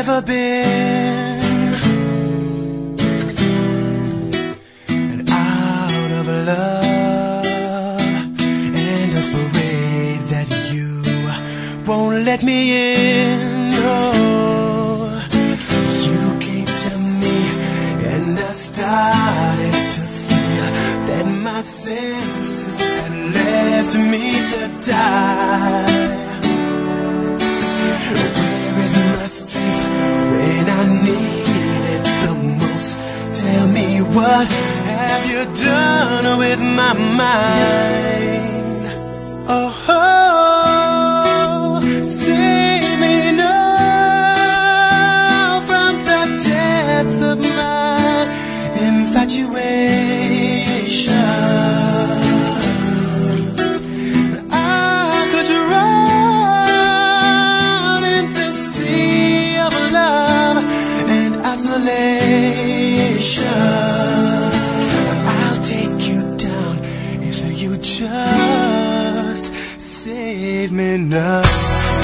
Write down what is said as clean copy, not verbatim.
ever been. And out of love, and afraid that you won't let me in. Oh, you came to me and I started to feel that my senses had left me to die. Where is my strength when I need it the most? Tell me, what have you done with my mind? Oh, save me now from the depths of my infatuation. I'll take you down if you just save me now.